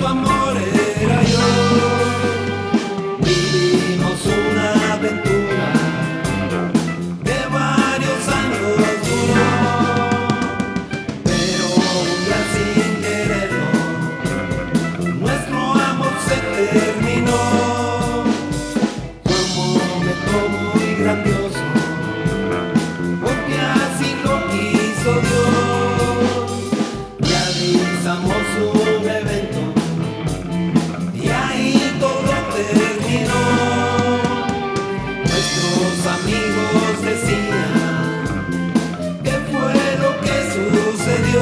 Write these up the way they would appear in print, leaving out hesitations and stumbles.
amor era yo. Vivimos una aventura de varios años duró, pero un día sin quererlo nuestro amor se terminó. Fue un momento muy grandioso, porque así lo quiso Dios. Realizamos un evento y ahí todo terminó. Nuestros amigos decían qué fue lo que sucedió,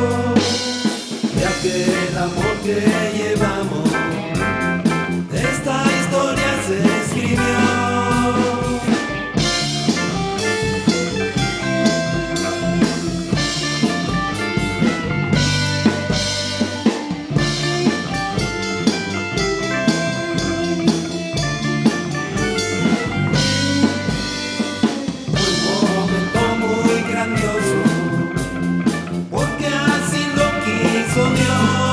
ya que el amor que llevamos, esta historia se escribió. Porque así lo quiso Dios.